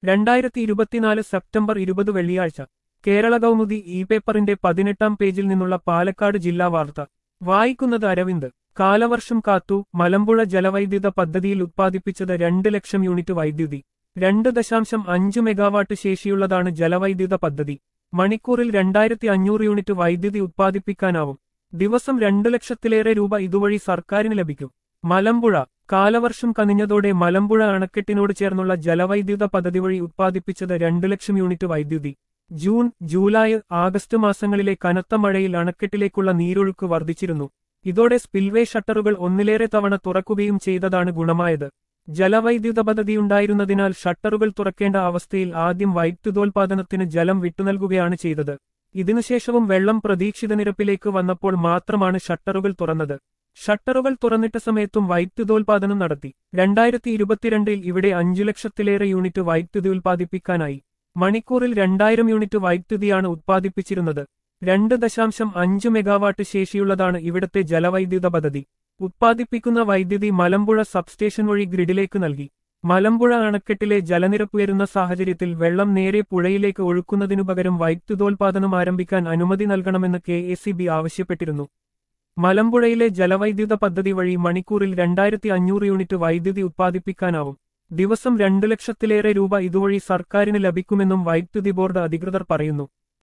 2024 September 20 വെള്ളിയാഴ്ച Kerala Kaumudi E പേപ്പറിന്റെ 18-ാം പേജിൽ നിന്നുള്ള പാലക്കാട് ജില്ലാ വാർത്ത വായിക്കുന്നത് അരവിന്ദ്. കാലവർഷം കാത്തു മലമ്പുഴ ജലവൈദ്യുത പദ്ധതിയിൽ ഉത്പാദിപ്പിച്ചത് 2 ലക്ഷം യൂണിറ്റ് വൈദ്യുതി. 2.5 മെഗാവാട്ട് ശേഷിയുള്ളതാണ് ജലവൈദ്യുത പദ്ധതി. മണിക്കൂറിൽ 2500 യൂണിറ്റ് വൈദ്യുതി ഉത്പാദിപ്പിക്കാനാവും. ദിവസം 2 ലക്ഷത്തിലേറെ രൂപ ഇതുവഴി സർക്കാരിന് ലഭിക്കും. മലമ്പുഴ കാലവർഷം കനിഞ്ഞതോടെ മലമ്പുഴ അണക്കെട്ടിനോട് ചേർന്നുള്ള ജലവൈദ്യുത പദ്ധതി വഴി ഉത്പാദിപ്പിച്ചത് 2 ലക്ഷം യൂണിറ്റ് വൈദ്യുതി. ജൂൺ, ജൂലൈ, ആഗസ്റ്റ് മാസങ്ങളിലെ കനത്ത മഴയിൽ അണക്കെട്ടിലേക്കുള്ള നീരൊഴുക്ക് വർദ്ധിച്ചിരുന്നു. ഇതോടെ സ്പിൽവേ ഷട്ടറുകൾ ഒന്നിലേറെ തവണ തുറക്കുകയും ചെയ്തതാണ് ഗുണമായത്. ജലവൈദ്യുത പദ്ധതിയുണ്ടായിരുന്നതിനാൽ ഷട്ടറുകൾ തുറക്കേണ്ട അവസ്ഥയിൽ ആദ്യം വൈദ്യുതോൽപാദനത്തിന് ജലം വിട്ടുനൽകുകയാണ് ചെയ്തത്. ഇതിനുശേഷവും വെള്ളം പ്രതീക്ഷിത നിരപ്പിലേക്ക് വന്നപ്പോൾ മാത്രമാണ് ഷട്ടറുകൾ തുറന്നത്. ഷട്ടറുകൾ തുറന്നിട്ട സമയത്തും വൈദ്യുതോൽപാദനം നടത്തി. 2022 ഇവിടെ 5 ലക്ഷത്തിലേറെ യൂണിറ്റ് വൈദ്യുതി ഉൽപ്പാദിപ്പിക്കാനായി. മണിക്കൂറിൽ 2000 യൂണിറ്റ് വൈദ്യുതിയാണ് ഉത്പാദിപ്പിച്ചിരുന്നത്. 2.5 മെഗാവാട്ട് ശേഷിയുള്ളതാണ് ഇവിടത്തെ ജലവൈദ്യുത പദ്ധതി. ഉത്പാദിപ്പിക്കുന്ന വൈദ്യുതി മലമ്പുഴ സബ്സ്റ്റേഷൻ വഴി ഗ്രിഡിലേക്ക് നൽകി. മലമ്പുഴ അണക്കെട്ടിലെ ജലനിരപ്പുയരുന്ന സാഹചര്യത്തിൽ വെള്ളം നേരെ പുഴയിലേക്ക് ഒഴുക്കുന്നതിനു പകരം വൈദ്യുതോൽപാദനം ആരംഭിക്കാൻ അനുമതി നൽകണമെന്ന് KEB ആവശ്യപ്പെട്ടിരുന്നു. മലമ്പുഴയിലെ ജലവൈദ്യുത പദ്ധതി വഴി മണിക്കൂറിൽ 2500 യൂണിറ്റ് വൈദ്യുതി ഉത്പാദിപ്പിക്കാനാവും. ദിവസം 2 ലക്ഷത്തിലേറെ രൂപ ഇതുവഴി സർക്കാരിന് ലഭിക്കുമെന്നും വൈദ്യുതി ബോർഡ് അധികൃതർ പറയുന്നു.